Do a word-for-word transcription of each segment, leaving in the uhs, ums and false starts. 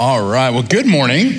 All right, well, good morning.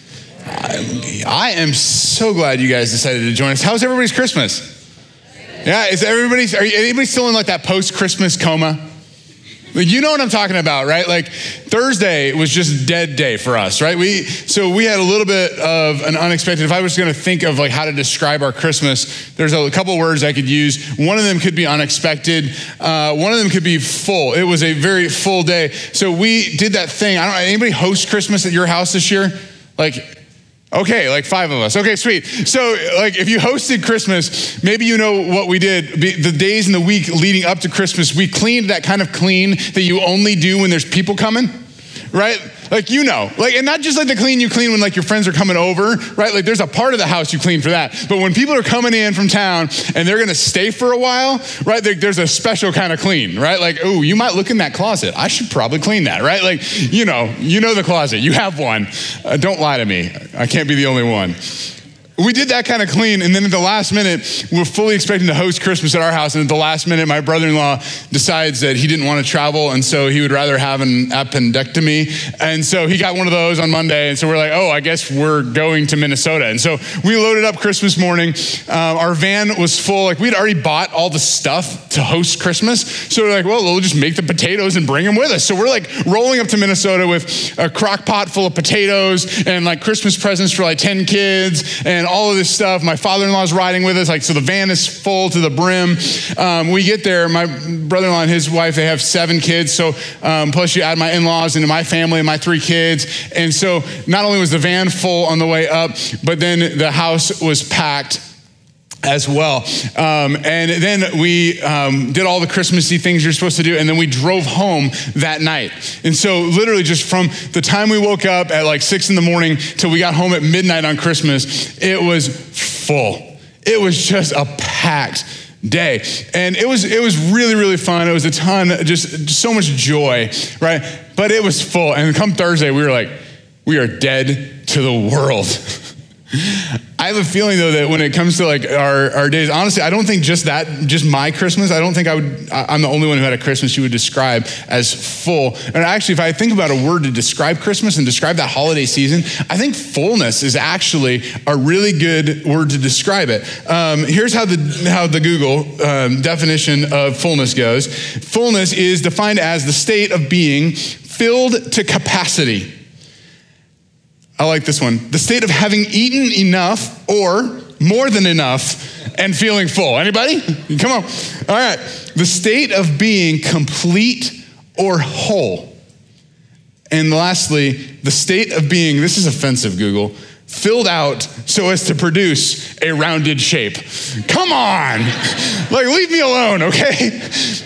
I, I am so glad you guys decided to join us. How's everybody's Christmas? Yeah, is everybody, are you, anybody still in like that post-Christmas coma? Like, you know what I'm talking about, right? Like Thursday was just dead day for us, right? We so we had a little bit of an unexpected. If I was going to think of like how to describe our Christmas, there's a couple words I could use. One of them could be unexpected. Uh, one of them could be full. It was a very full day. So we did that thing. I don't know. Anybody host Christmas at your house this year? Like. Okay, like five of us. Okay, sweet. So like if you hosted Christmas, maybe you know what we did. The days in the week leading up to Christmas, we cleaned that kind of clean that you only do when there's people coming, right? Like, you know, like, and not just like the clean you clean when like your friends are coming over, right? Like there's a part of the house you clean for that. But when people are coming in from town and they're going to stay for a while, right? There's a special kind of clean, right? Like, oh, you might look in that closet. I should probably clean that, right? Like, you know, you know the closet. You have one. Uh, don't lie to me. I can't be the only one. We did that kind of clean, and then at the last minute, we were fully expecting to host Christmas at our house, and at the last minute, my brother-in-law decides that he didn't want to travel, and so he would rather have an appendectomy, and so he got one of those on Monday, and so we're like, oh, I guess we're going to Minnesota, and so we loaded up Christmas morning. Um, our van was full. Like, we'd already bought all the stuff to host Christmas, so we're like, well, we'll just make the potatoes and bring them with us. So we're like rolling up to Minnesota with a crock pot full of potatoes and like Christmas presents for like ten kids, and And all of this stuff. My father-in-law's riding with us. Like, so the van is full to the brim. Um, we get there, my brother-in-law and his wife, they have seven kids. So um, plus you add my in-laws into my family and my three kids. And so not only was the van full on the way up, but then the house was packed as well. Um, and then we um, did all the Christmassy things you're supposed to do, and then we drove home that night. And so literally just from the time we woke up at like six in the morning till we got home at midnight on Christmas, it was full. It was just a packed day. And it was it was really, really fun. It was a ton, just, just so much joy, right? But it was full. And come Thursday, we were like, we are dead to the world. I have a feeling though that when it comes to like our, our days, honestly, I don't think just that, just my Christmas, I don't think I would, I'm the only one who had a Christmas you would describe as full. And actually, if I think about a word to describe Christmas and describe that holiday season, I think fullness is actually a really good word to describe it. Um, here's how the, how the Google um, definition of fullness goes. Fullness is defined as the state of being filled to capacity. I like this one. The state of having eaten enough or more than enough and feeling full. Anybody? Come on. All right. The state of being complete or whole. And lastly, the state of being, this is offensive, Google, filled out so as to produce a rounded shape. Come on. Like, leave me alone, okay?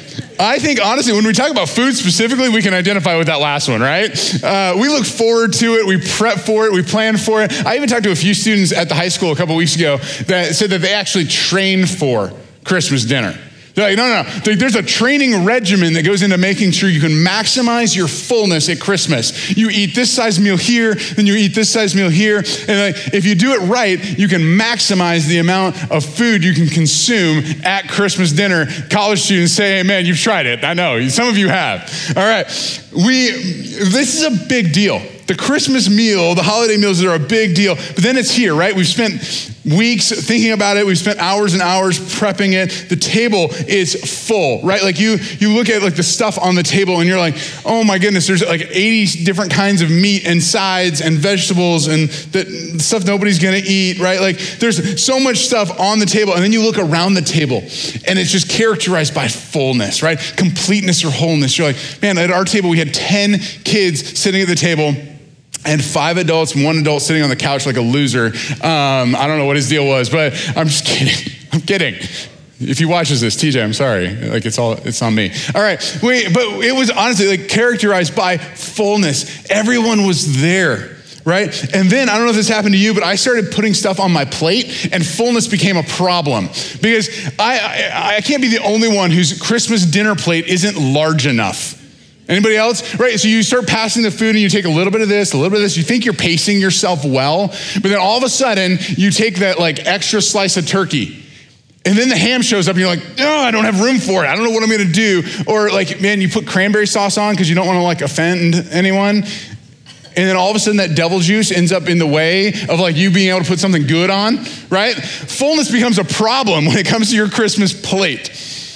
I think, honestly, when we talk about food specifically, we can identify with that last one, right? Uh, we look forward to it. We prep for it. We plan for it. I even talked to a few students at the high school a couple weeks ago that said that they actually train for Christmas dinner. They're like, no, no, no. There's a training regimen that goes into making sure you can maximize your fullness at Christmas. You eat this size meal here, then you eat this size meal here. And like, if you do it right, you can maximize the amount of food you can consume at Christmas dinner. College students say, hey, man, you've tried it. I know. Some of you have. All right. We, this is a big deal. The Christmas meal, the holiday meals are a big deal, but then it's here, right? We've spent weeks thinking about it. We've spent hours and hours prepping it. The table is full, right? Like you, you look at like the stuff on the table and you're like, oh my goodness, there's like eighty different kinds of meat and sides and vegetables and that stuff nobody's gonna eat, right? Like there's so much stuff on the table, and then you look around the table and it's just characterized by fullness, right? Completeness or wholeness. You're like, man, at our table, we had ten kids sitting at the table, and five adults, one adult sitting on the couch like a loser. Um, I don't know what his deal was, but I'm just kidding. I'm kidding. If he watches this, T J, I'm sorry. Like it's all, it's on me. All right, wait, but it was honestly like characterized by fullness. Everyone was there, right? And then, I don't know if this happened to you, but I started putting stuff on my plate and fullness became a problem because I, I, I can't be the only one whose Christmas dinner plate isn't large enough. Anybody else? Right, so you start passing the food and you take a little bit of this, a little bit of this. You think you're pacing yourself well, but then all of a sudden you take that like extra slice of turkey and then the ham shows up and you're like, no, oh, I don't have room for it. I don't know what I'm gonna do. Or like, man, you put cranberry sauce on because you don't wanna like offend anyone. and then all of a sudden that devil juice ends up in the way of like you being able to put something good on, right? Fullness becomes a problem when it comes to your Christmas plate.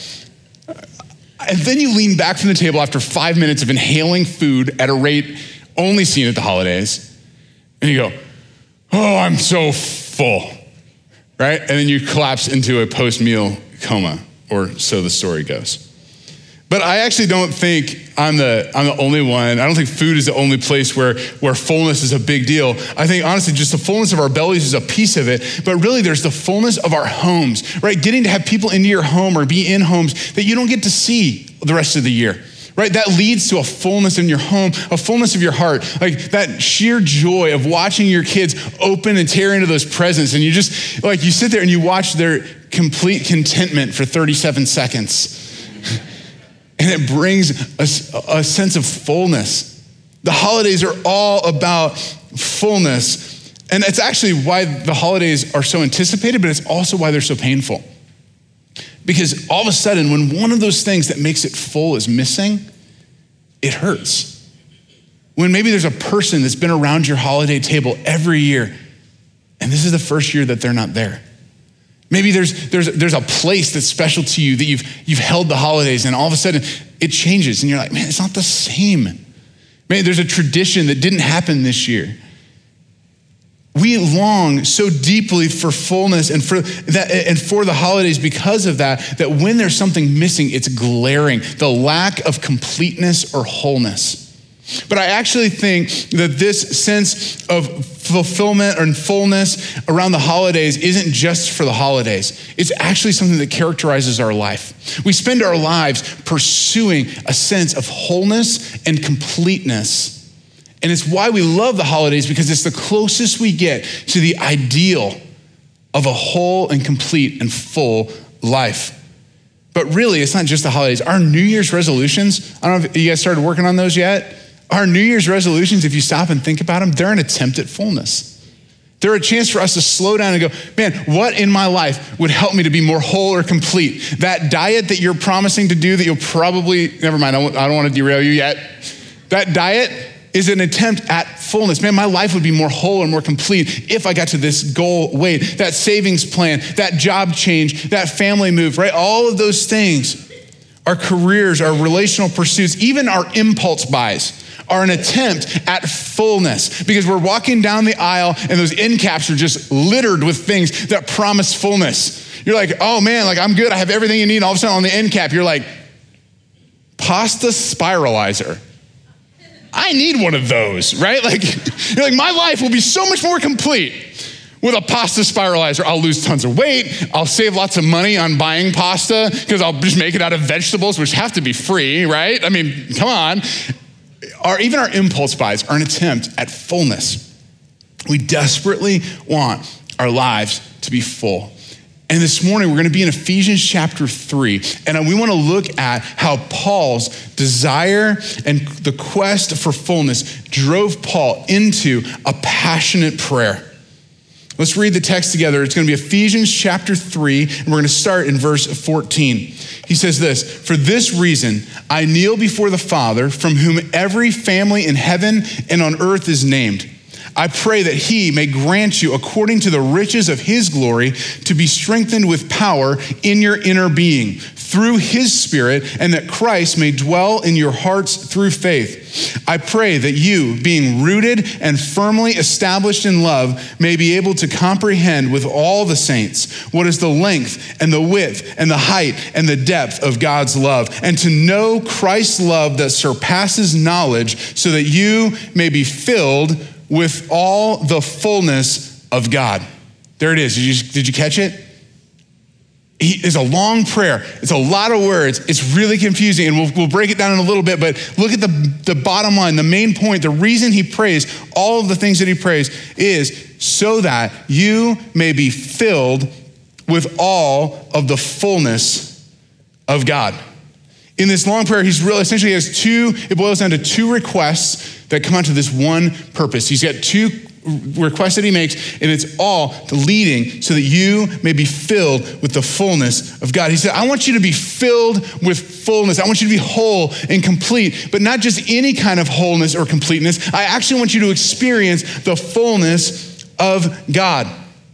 And then you lean back from the table after five minutes of inhaling food at a rate only seen at the holidays, and you go, oh, I'm so full, right? And then you collapse into a post-meal coma, or so the story goes. But I actually don't think I'm the I'm the only one. I don't think food is the only place where, where fullness is a big deal. I think honestly, just the fullness of our bellies is a piece of it, but really there's the fullness of our homes, right? Getting to have people into your home or be in homes that you don't get to see the rest of the year, right? That leads to a fullness in your home, a fullness of your heart, like that sheer joy of watching your kids open and tear into those presents. And you just, like you sit there and you watch their complete contentment for thirty-seven seconds. And it brings a, a sense of fullness. The holidays are all about fullness. And it's actually why the holidays are so anticipated, but it's also why they're so painful. Because all of a sudden, when one of those things that makes it full is missing, it hurts. When maybe there's a person that's been around your holiday table every year, and this is the first year that they're not there. Maybe there's there's there's a place that's special to you that you've you've held the holidays, and all of a sudden it changes, and you're like, man, it's not the same. Maybe there's a tradition that didn't happen this year. We long so deeply for fullness and for that and for the holidays because of that, that when there's something missing, it's glaring, the lack of completeness or wholeness. But I actually think that this sense of fulfillment and fullness around the holidays isn't just for the holidays. It's actually something that characterizes our life. We spend our lives pursuing a sense of wholeness and completeness. And it's why we love the holidays, because it's the closest we get to the ideal of a whole and complete and full life. But really, it's not just the holidays. Our New Year's resolutions, I don't know if you guys started working on those yet. Our New Year's resolutions, if you stop and think about them, they're an attempt at fullness. They're a chance for us to slow down and go, man, what in my life would help me to be more whole or complete? That diet that you're promising to do that you'll probably, never mind, I don't want to derail you yet. That diet is an attempt at fullness. Man, my life would be more whole and more complete if I got to this goal weight, that savings plan, that job change, that family move, right? All of those things, our careers, our relational pursuits, even our impulse buys are an attempt at fullness, because we're walking down the aisle and those end caps are just littered with things that promise fullness. You're like, oh man, like I'm good. I have everything you need. And all of a sudden on the end cap, you're like, pasta spiralizer. I need one of those, right? Like, you're like, my life will be so much more complete with a pasta spiralizer. I'll lose tons of weight. I'll save lots of money on buying pasta because I'll just make it out of vegetables, which have to be free, right? I mean, come on. Our, even our impulse buys are an attempt at fullness. We desperately want our lives to be full. And this morning, we're going to be in Ephesians chapter three. And we want to look at how Paul's desire and the quest for fullness drove Paul into a passionate prayer. Let's read the text together. It's going to be Ephesians chapter three, and we're going to start in verse fourteen. He says this, "For this reason, I kneel before the Father, from whom every family in heaven and on earth is named. I pray that he may grant you, according to the riches of his glory, to be strengthened with power in your inner being, through his Spirit, and that Christ may dwell in your hearts through faith. I pray that you, being rooted and firmly established in love, may be able to comprehend with all the saints what is the length and the width and the height and the depth of God's love, and to know Christ's love that surpasses knowledge, so that you may be filled with all the fullness of God." There it is. Did you, did you catch it? He, it's a long prayer. It's a lot of words. It's really confusing, and we'll, we'll break it down in a little bit, but look at the, the bottom line, the main point, the reason he prays, all of the things that he prays is so that you may be filled with all of the fullness of God. In this long prayer, he's really essentially has two, it boils down to two requests that come out to this one purpose. He's got two requests that he makes, and it's all leading so that you may be filled with the fullness of God. He said, I want you to be filled with fullness. I want you to be whole and complete, but not just any kind of wholeness or completeness. I actually want you to experience the fullness of God.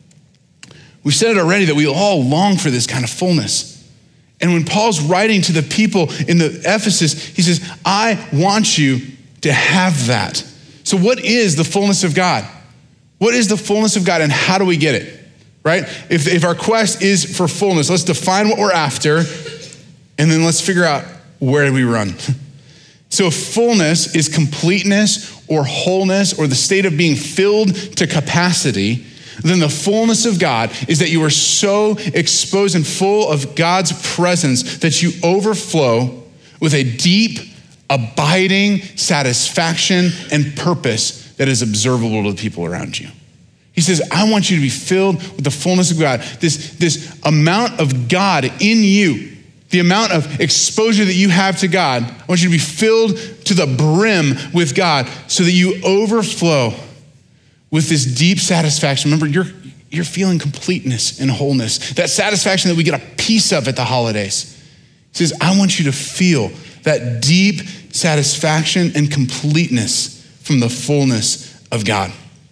We've said it already that we all long for this kind of fullness. And when Paul's writing to the people in the Ephesus, he says, I want you to have that. So what is the fullness of God? What is the fullness of God and how do we get it, right? If, if our quest is for fullness, let's define what we're after and then let's figure out where do we run. So if fullness is completeness or wholeness or the state of being filled to capacity, then the fullness of God is that you are so exposed and full of God's presence that you overflow with a deep, abiding satisfaction and purpose that is observable to the people around you. He says, I want you to be filled with the fullness of God. This, this amount of God in you, the amount of exposure that you have to God, I want you to be filled to the brim with God so that you overflow with this deep satisfaction. Remember, you're, you're feeling completeness and wholeness, that satisfaction that we get a piece of at the holidays. He says, I want you to feel that deep satisfaction and completeness from the fullness of God.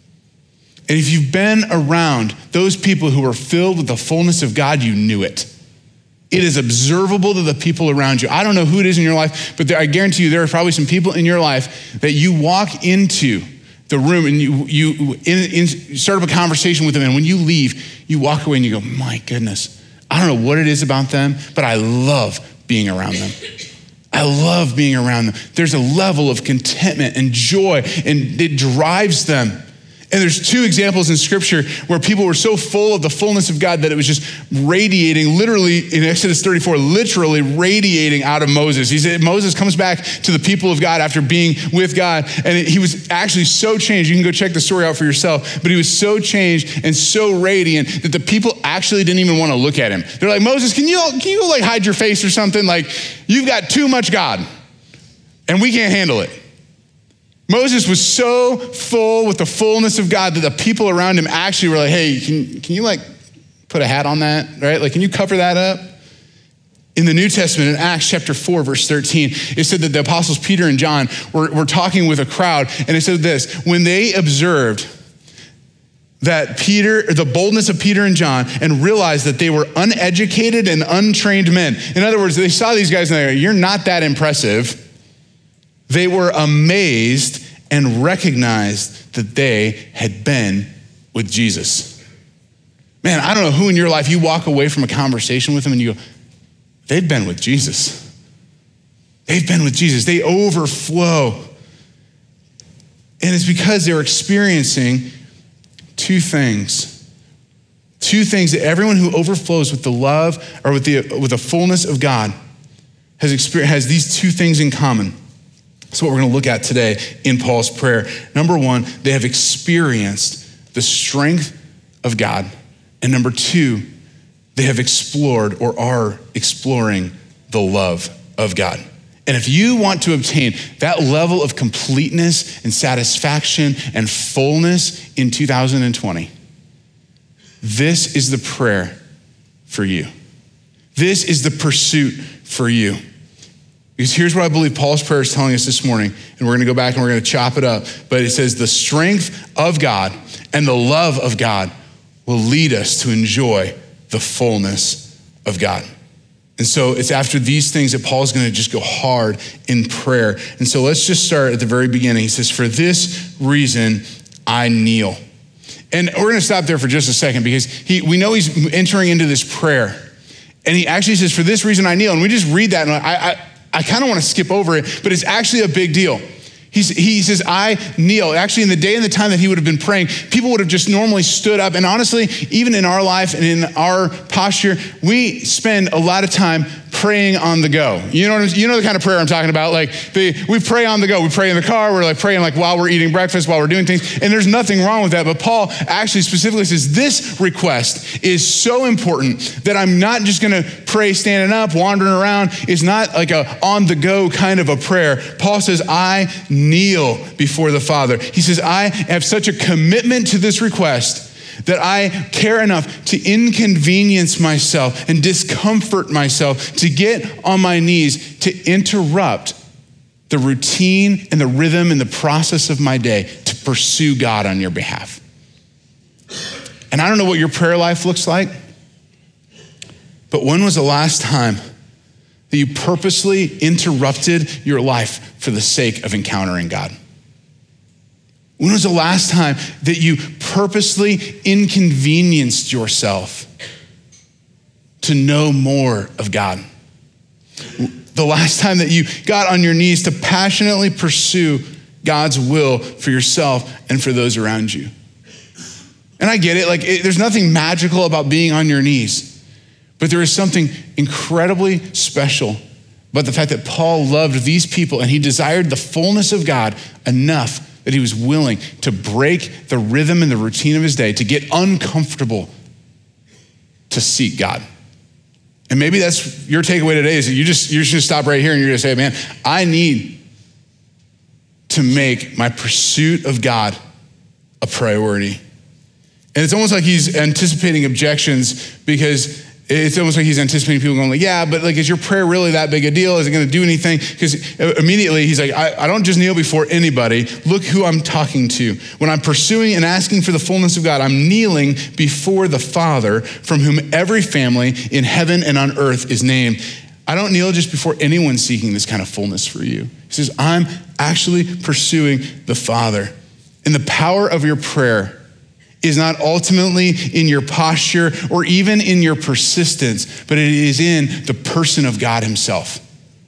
And if you've been around those people who are filled with the fullness of God, you knew it. It is observable to the people around you. I don't know who it is in your life, but there, I guarantee you there are probably some people in your life that you walk into the room and you you in, in, start up a conversation with them, and when you leave, you walk away and you go, my goodness, I don't know what it is about them, but I love being around them. I love being around them. There's a level of contentment and joy, and it drives them. And there's two examples in scripture where people were so full of the fullness of God that it was just radiating, literally in Exodus thirty-four, literally radiating out of Moses. He said, Moses comes back to the people of God after being with God, and he was actually so changed. You can go check the story out for yourself, but he was so changed and so radiant that the people actually didn't even want to look at him. They're like, Moses, can you, can you like hide your face or something? Like, you've got too much God, and we can't handle it. Moses was so full with the fullness of God that the people around him actually were like, hey, can, can you like put a hat on that, right? Like, can you cover that up? In the New Testament, in Acts chapter four, verse thirteen, it said that the apostles Peter and John were, were talking with a crowd, and it said this, when they observed that Peter, the boldness of Peter and John, and realized that they were uneducated and untrained men. In other words, they saw these guys and they go, you're not that impressive. They were amazed and recognized that they had been with Jesus. Man, I don't know who in your life you walk away from a conversation with them and you go, they've been with Jesus. They've been with Jesus. They overflow. And it's because they're experiencing two things. Two things that everyone who overflows with the love or with the, with the fullness of God has experienced, has these two things in common. That's what we're going to look at today in Paul's prayer. Number one, they have experienced the strength of God. And number two, they have explored or are exploring the love of God. And if you want to obtain that level of completeness and satisfaction and fullness in two thousand twenty, this is the prayer for you. This is the pursuit for you. Because here's what I believe Paul's prayer is telling us this morning, and we're gonna go back and we're gonna chop it up, but it says the strength of God and the love of God will lead us to enjoy the fullness of God. And so it's after these things that Paul's gonna just go hard in prayer. And so let's just start at the very beginning. He says, for this reason, I kneel. And we're gonna stop there for just a second because he, we know he's entering into this prayer. And he actually says, for this reason, I kneel. And we just read that and I, I I kind of want to skip over it, but it's actually a big deal. He's, he says, I kneel. Actually, in the day and the time that he would have been praying, people would have just normally stood up. And honestly, even in our life and in our posture, we spend a lot of time praying on the go. You know what I'm, you know the kind of prayer I'm talking about? Like the, we pray on the go. We pray in the car. We're like praying like while we're eating breakfast, while we're doing things. And there's nothing wrong with that. But Paul actually specifically says this request is so important that I'm not just going to pray standing up, wandering around. It's not like a on the go kind of a prayer. Paul says, I kneel before the Father. He says, I have such a commitment to this request that I care enough to inconvenience myself and discomfort myself to get on my knees to interrupt the routine and the rhythm and the process of my day to pursue God on your behalf. And I don't know what your prayer life looks like, but when was the last time that you purposely interrupted your life for the sake of encountering God? When was the last time that you purposely inconvenienced yourself to know more of God? The last time that you got on your knees to passionately pursue God's will for yourself and for those around you? And I get it, like it, there's nothing magical about being on your knees, but there is something incredibly special about the fact that Paul loved these people and he desired the fullness of God enough that he was willing to break the rhythm and the routine of his day, to get uncomfortable, to seek God. And maybe that's your takeaway today, is that you just, you're just gonna stop right here and you're gonna say, man, I need to make my pursuit of God a priority. And it's almost like he's anticipating objections, because it's almost like he's anticipating people going like, yeah, but like, is your prayer really that big a deal? Is it gonna do anything? Because immediately he's like, I, I don't just kneel before anybody. Look who I'm talking to. When I'm pursuing and asking for the fullness of God, I'm kneeling before the Father, from whom every family in heaven and on earth is named. I don't kneel just before anyone seeking this kind of fullness for you. He says, I'm actually pursuing the Father. And the power of your prayer is not ultimately in your posture or even in your persistence, but it is in the person of God himself.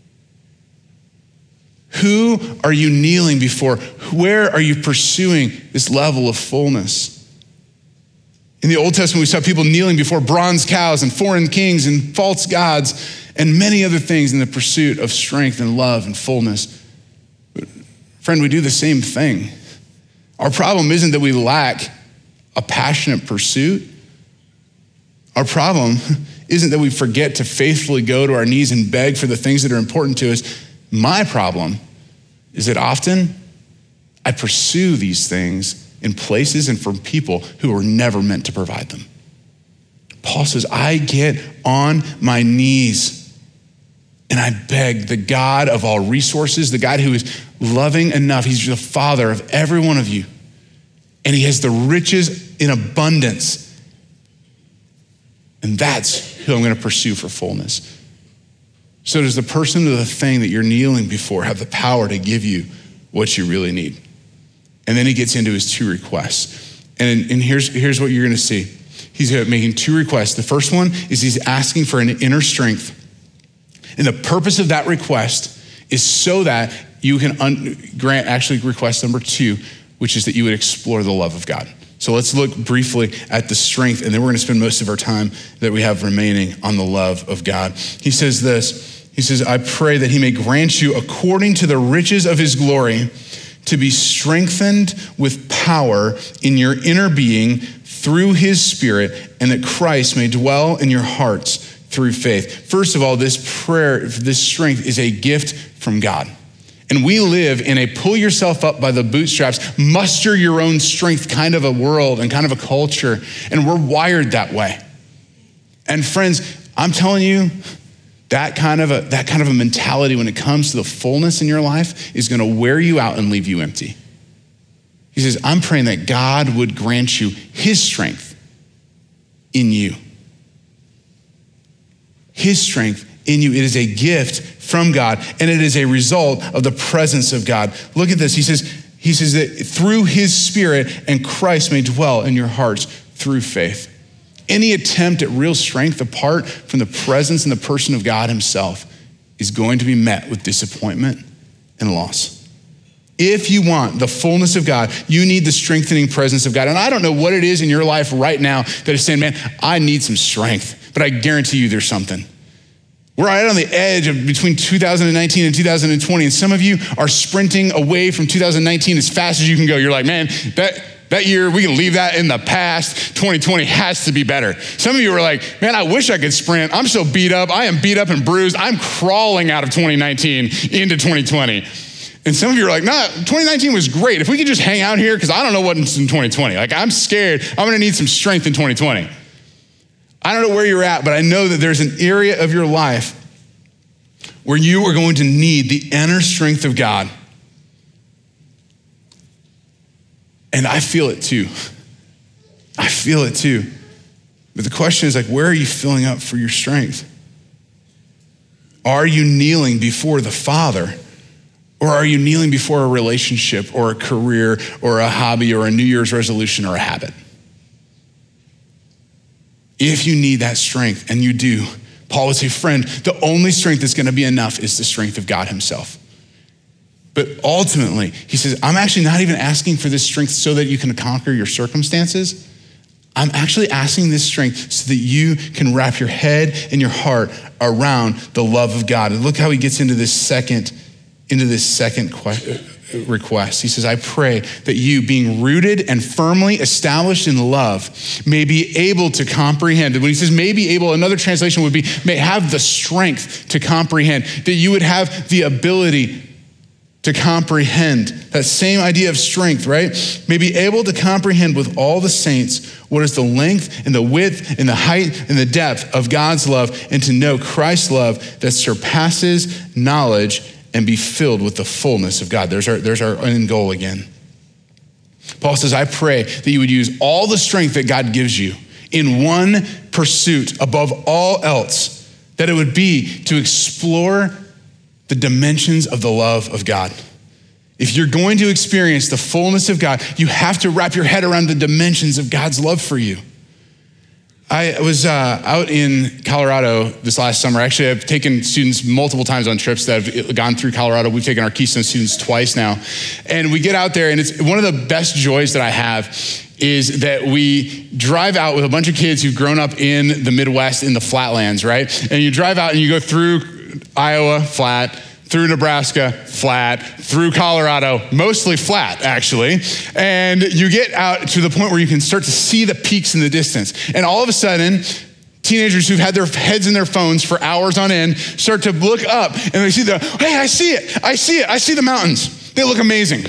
Who are you kneeling before? Where are you pursuing this level of fullness? In the Old Testament, we saw people kneeling before bronze cows and foreign kings and false gods and many other things in the pursuit of strength and love and fullness. But friend, we do the same thing. Our problem isn't that we lack a passionate pursuit. Our problem isn't that we forget to faithfully go to our knees and beg for the things that are important to us. My problem is that often I pursue these things in places and from people who were never meant to provide them. Paul says, I get on my knees and I beg the God of all resources, the God who is loving enough. He's the Father of every one of you. And he has the riches in abundance. And that's who I'm going to pursue for fullness. So does the person or the thing that you're kneeling before have the power to give you what you really need? And then he gets into his two requests. And, and here's, here's what you're going to see. He's making two requests. The first one is he's asking for an inner strength. And the purpose of that request is so that you can un- grant actually request number two, which is that you would explore the love of God. So let's look briefly at the strength, and then we're gonna spend most of our time that we have remaining on the love of God. He says this, he says, I pray that he may grant you according to the riches of his glory to be strengthened with power in your inner being through his Spirit, and that Christ may dwell in your hearts through faith. First of all, this prayer, this strength is a gift from God. And we live in a pull yourself up by the bootstraps, muster your own strength kind of a world and kind of a culture. And we're wired that way. And friends, I'm telling you, that kind of a, that kind of a mentality when it comes to the fullness in your life is gonna wear you out and leave you empty. He says, I'm praying that God would grant you his strength in you. His strength in you. It is a gift from God, and it is a result of the presence of God. Look at this. He says, he says that through his Spirit and Christ may dwell in your hearts through faith. Any attempt at real strength apart from the presence and the person of God himself is going to be met with disappointment and loss. If you want the fullness of God, you need the strengthening presence of God. And I don't know what it is in your life right now that is saying, man, I need some strength, but I guarantee you there's something. We're right on the edge of between two thousand nineteen and two thousand twenty, and some of you are sprinting away from two thousand nineteen as fast as you can go. You're like, man, that, that year, we can leave that in the past. twenty twenty has to be better. Some of you are like, man, I wish I could sprint. I'm so beat up. I am beat up and bruised. I'm crawling out of twenty nineteen into twenty twenty. And some of you are like, nah, twenty nineteen was great. If we could just hang out here, because I don't know what's in twenty twenty. Like, I'm scared. I'm going to need some strength in twenty twenty. I don't know where you're at, but I know that there's an area of your life where you are going to need the inner strength of God. And I feel it too. I feel it too. But the question is like, where are you filling up for your strength? Are you kneeling before the Father? Or are you kneeling before a relationship or a career or a hobby or a New Year's resolution or a habit? If you need that strength, and you do, Paul would say, friend, the only strength that's gonna be enough is the strength of God himself. But ultimately, he says, I'm actually not even asking for this strength so that you can conquer your circumstances. I'm actually asking this strength so that you can wrap your head and your heart around the love of God. And look how he gets into this second, into this second question. Request. He says, I pray that you, being rooted and firmly established in love, may be able to comprehend. And when he says may be able, another translation would be may have the strength to comprehend, that you would have the ability to comprehend. That same idea of strength, right? May be able to comprehend with all the saints what is the length and the width and the height and the depth of God's love, and to know Christ's love that surpasses knowledge, and be filled with the fullness of God. There's our, there's our end goal again. Paul says, I pray that you would use all the strength that God gives you in one pursuit above all else, that it would be to explore the dimensions of the love of God. If you're going to experience the fullness of God, you have to wrap your head around the dimensions of God's love for you. I was uh, out in Colorado this last summer. Actually, I've taken students multiple times on trips that have gone through Colorado. We've taken our Keystone students twice now. And we get out there, and it's one of the best joys that I have is that we drive out with a bunch of kids who've grown up in the Midwest, in the flatlands, right? And you drive out and you go through Iowa, flat, through Nebraska, flat, through Colorado, mostly flat, actually. And you get out to the point where you can start to see the peaks in the distance. And all of a sudden, teenagers who've had their heads in their phones for hours on end start to look up and they see the, hey, I see it, I see it, I see the mountains. They look amazing.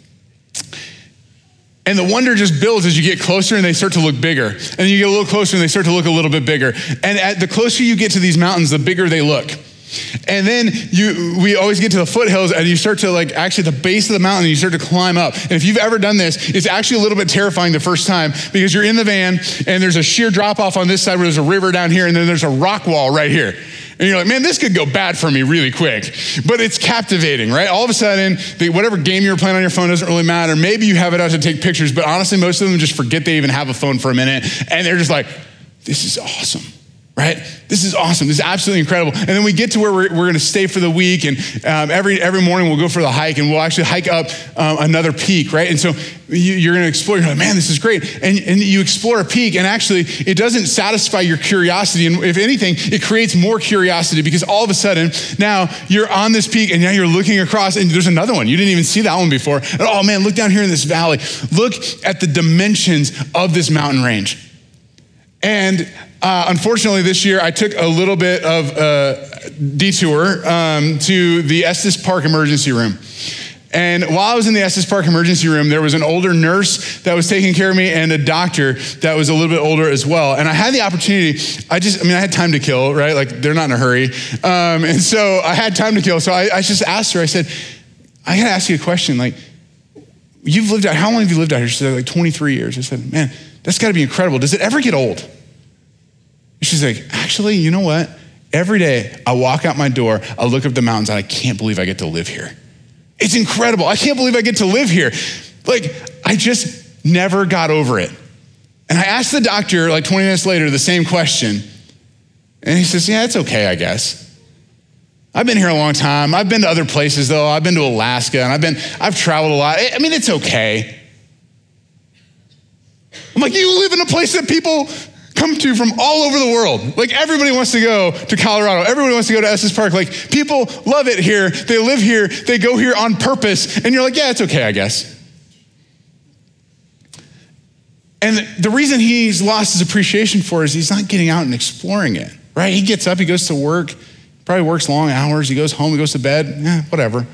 And the wonder just builds as you get closer and they start to look bigger. And you get a little closer and they start to look a little bit bigger. And at the closer you get to these mountains, the bigger they look. And then you, we always get to the foothills and you start to like, actually the base of the mountain, you start to climb up. And if you've ever done this, it's actually a little bit terrifying the first time because you're in the van and there's a sheer drop off on this side where there's a river down here and then there's a rock wall right here. And you're like, man, this could go bad for me really quick. But it's captivating, right? All of a sudden, the, whatever game you were playing on your phone doesn't really matter. Maybe you have it out to take pictures, but honestly, most of them just forget they even have a phone for a minute. And they're just like, this is awesome. Right? This is awesome. This is absolutely incredible. And then we get to where we're, we're going to stay for the week. And um, every every morning we'll go for the hike and we'll actually hike up um, another peak, right? And so you, you're going to explore. You're like, man, this is great. And, and you explore a peak and actually it doesn't satisfy your curiosity. And if anything, it creates more curiosity because all of a sudden now you're on this peak and now you're looking across and there's another one. You didn't even see that one before. And oh man, look down here in this valley. Look at the dimensions of this mountain range. And uh, unfortunately this year I took a little bit of a detour um, to the Estes Park emergency room. And while I was in the Estes Park emergency room, there was an older nurse that was taking care of me and a doctor that was a little bit older as well. And I had the opportunity, I just, I mean, I had time to kill, right? Like they're not in a hurry. Um, and so I had time to kill. So I, I just asked her, I said, I gotta ask you a question. Like, you've lived out, how long have you lived out here? She said, like twenty-three years. I said, man, that's gotta be incredible. Does it ever get old? She's like, actually, you know what? Every day I walk out my door, I look up the mountains and I can't believe I get to live here. It's incredible. I can't believe I get to live here. Like, I just never got over it. And I asked the doctor like twenty minutes later the same question. And he says, yeah, it's okay, I guess. I've been here a long time. I've been to other places though. I've been to Alaska and I've been, I've traveled a lot. I mean, it's okay. I'm like, you live in a place that people come to from all over the world. Like everybody wants to go to Colorado. Everybody wants to go to Estes Park. Like people love it here. They live here. They go here on purpose. And you're like, yeah, it's okay, I guess. And the reason he's lost his appreciation for it is he's not getting out and exploring it, right? He gets up, he goes to work, probably works long hours. He goes home, he goes to bed, eh, whatever.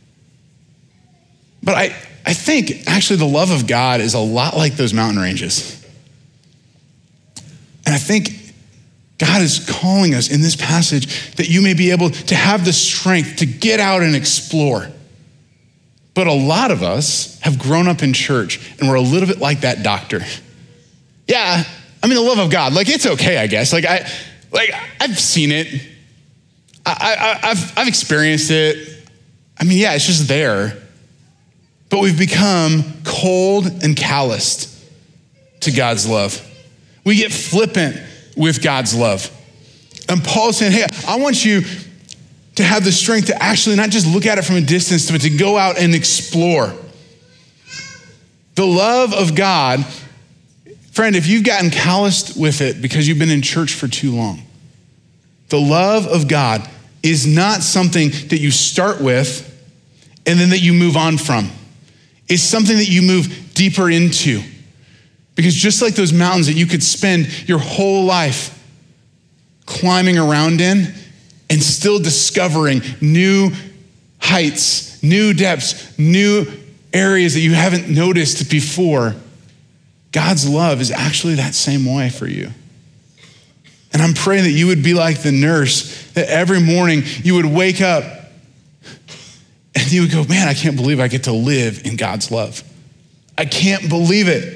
But I, I think actually the love of God is a lot like those mountain ranges. And I think God is calling us in this passage that you may be able to have the strength to get out and explore. But a lot of us have grown up in church and we're a little bit like that doctor. Yeah, I mean, the love of God, like it's okay, I guess. Like I, like I've seen it. I, I, I've, I've experienced it. I mean, yeah, it's just there. But we've become cold and calloused to God's love. We get flippant with God's love. And Paul's saying, hey, I want you to have the strength to actually not just look at it from a distance, but to go out and explore. The love of God, friend, if you've gotten calloused with it because you've been in church for too long, the love of God is not something that you start with and then that you move on from. It's something that you move deeper into. Because just like those mountains that you could spend your whole life climbing around in and still discovering new heights, new depths, new areas that you haven't noticed before, God's love is actually that same way for you. And I'm praying that you would be like the nurse, that every morning you would wake up and you would go, man, I can't believe I get to live in God's love. I can't believe it.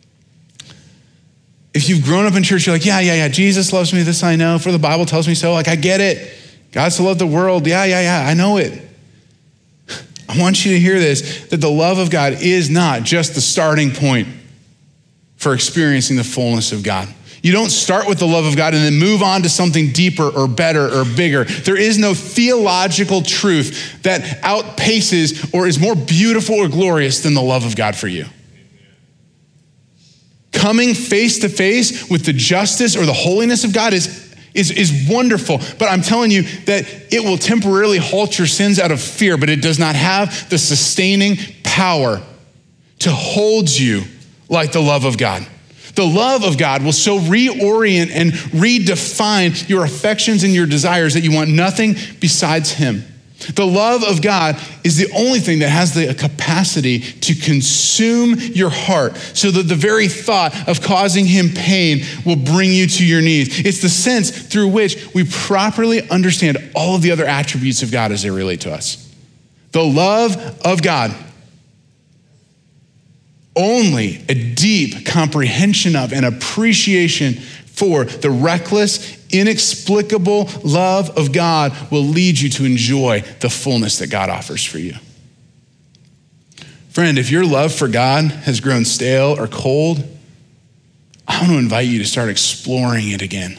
If you've grown up in church, you're like, yeah, yeah, yeah, Jesus loves me, this I know, for the Bible tells me so. Like, I get it. God so loved the world. Yeah, yeah, yeah, I know it. I want you to hear this, that the love of God is not just the starting point for experiencing the fullness of God. You don't start with the love of God and then move on to something deeper or better or bigger. There is no theological truth that outpaces or is more beautiful or glorious than the love of God for you. Coming face to face with the justice or the holiness of God is, is, is wonderful. But I'm telling you that it will temporarily halt your sins out of fear, but it does not have the sustaining power to hold you like the love of God. The love of God will so reorient and redefine your affections and your desires that you want nothing besides him. The love of God is the only thing that has the capacity to consume your heart so that the very thought of causing him pain will bring you to your knees. It's the sense through which we properly understand all of the other attributes of God as they relate to us. The love of God, only a deep comprehension of and appreciation for the reckless, inexplicable love of God will lead you to enjoy the fullness that God offers for you. Friend, if your love for God has grown stale or cold, I want to invite you to start exploring it again.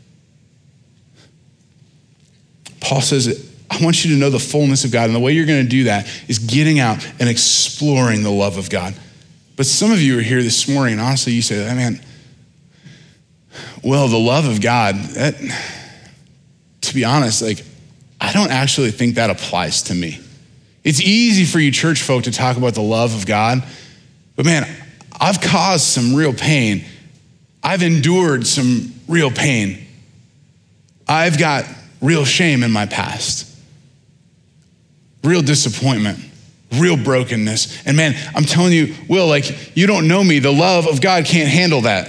Paul says, I want you to know the fullness of God, and the way you're going to do that is getting out and exploring the love of God. But some of you are here this morning, and honestly, you say, man, well, the love of God, that, to be honest, like, I don't actually think that applies to me. It's easy for you church folk to talk about the love of God, but man, I've caused some real pain. I've endured some real pain. I've got real shame in my past, real disappointment, real brokenness. And man, I'm telling you, Will, like, you don't know me. The love of God can't handle that.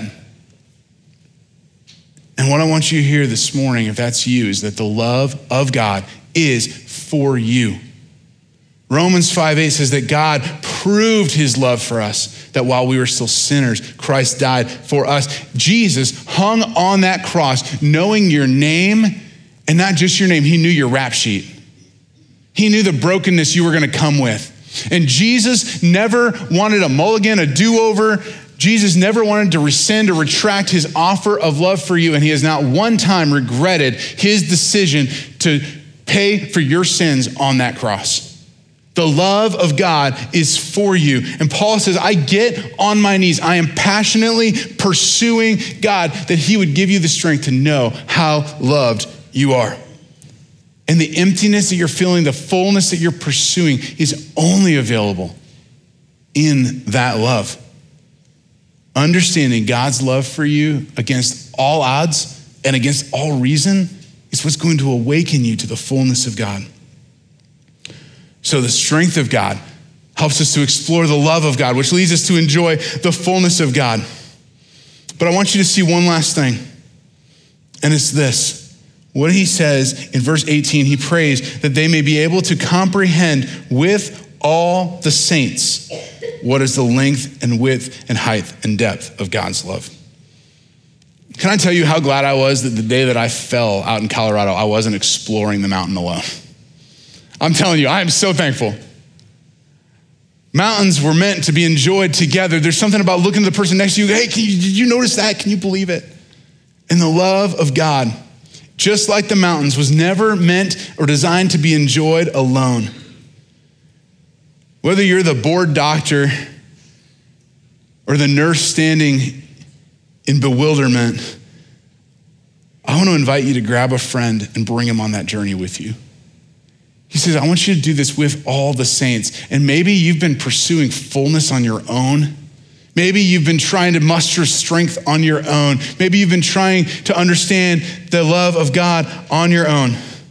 And what I want you to hear this morning, if that's you, is that the love of God is for you. Romans five eight says that God proved his love for us, that while we were still sinners, Christ died for us. Jesus hung on that cross, knowing your name, and not just your name, he knew your rap sheet. He knew the brokenness you were gonna come with. And Jesus never wanted a mulligan, a do-over. Jesus never wanted to rescind or retract his offer of love for you, and he has not one time regretted his decision to pay for your sins on that cross. The love of God is for you. And Paul says, I get on my knees. I am passionately pursuing God that he would give you the strength to know how loved you are. And the emptiness that you're feeling, the fullness that you're pursuing is only available in that love. Understanding God's love for you against all odds and against all reason is what's going to awaken you to the fullness of God. So the strength of God helps us to explore the love of God, which leads us to enjoy the fullness of God. But I want you to see one last thing, and it's this. What he says in verse eighteen, he prays that they may be able to comprehend with all the saints what is the length and width and height and depth of God's love. Can I tell you how glad I was that the day that I fell out in Colorado, I wasn't exploring the mountain alone? I'm telling you, I am so thankful. Mountains were meant to be enjoyed together. There's something about looking at the person next to you, hey, can you, did you notice that? Can you believe it? And the love of God, just like the mountains, was never meant or designed to be enjoyed alone. Whether you're the bored doctor or the nurse standing in bewilderment, I want to invite you to grab a friend and bring him on that journey with you. He says, I want you to do this with all the saints. And maybe you've been pursuing fullness on your own. Maybe you've been trying to muster strength on your own. Maybe you've been trying to understand the love of God on your own.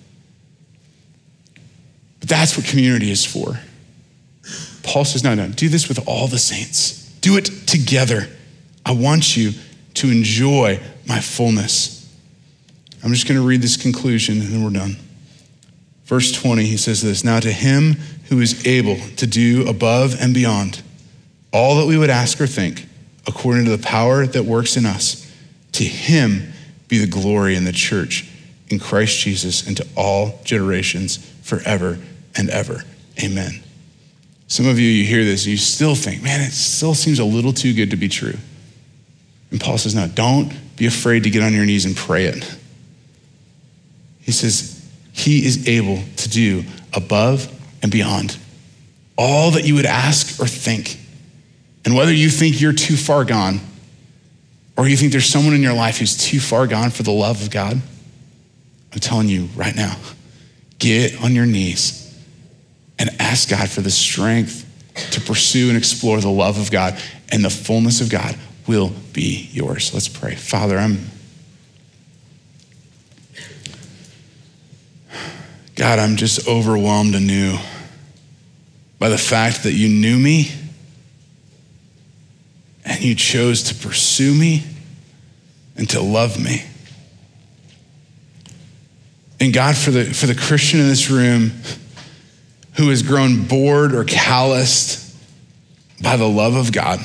But that's what community is for. Paul says, no, no, do this with all the saints. Do it together. I want you to enjoy my fullness. I'm just going to read this conclusion and then we're done. Verse twenty, he says this, now to him who is able to do above and beyond all that we would ask or think, according to the power that works in us, to him be the glory in the church, in Christ Jesus, and to all generations forever and ever. Amen. Some of you, you hear this and you still think, man, it still seems a little too good to be true. And Paul says, no, don't be afraid to get on your knees and pray it. He says, he is able to do above and beyond all that you would ask or think. And whether you think you're too far gone or you think there's someone in your life who's too far gone for the love of God, I'm telling you right now, get on your knees and ask God for the strength to pursue and explore the love of God, and the fullness of God will be yours. Let's pray. Father, I'm God, I'm just overwhelmed anew by the fact that you knew me and you chose to pursue me and to love me. And God, for the, for the Christian in this room who has grown bored or calloused by the love of God,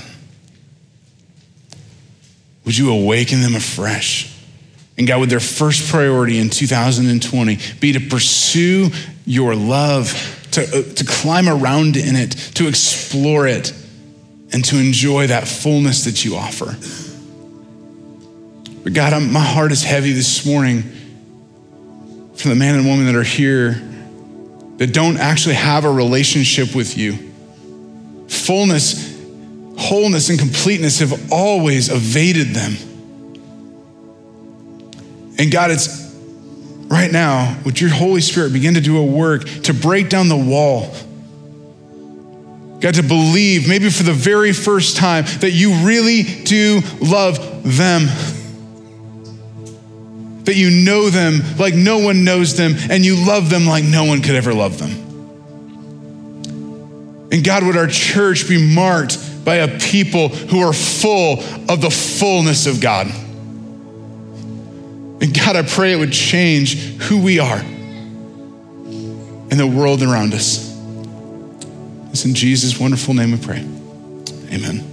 would you awaken them afresh? And God, would their first priority in two thousand twenty be to pursue your love, to, uh, to climb around in it, to explore it, and to enjoy that fullness that you offer. But God, I'm, my heart is heavy this morning for the man and woman that are here that don't actually have a relationship with you. Fullness, wholeness, and completeness have always evaded them. And God, it's right now, would your Holy Spirit begin to do a work to break down the wall? God, to believe, maybe for the very first time, that you really do love them. That you know them like no one knows them, and you love them like no one could ever love them. And God, would our church be marked by a people who are full of the fullness of God. And God, I pray it would change who we are in the world around us. It's in Jesus' wonderful name we pray. Amen.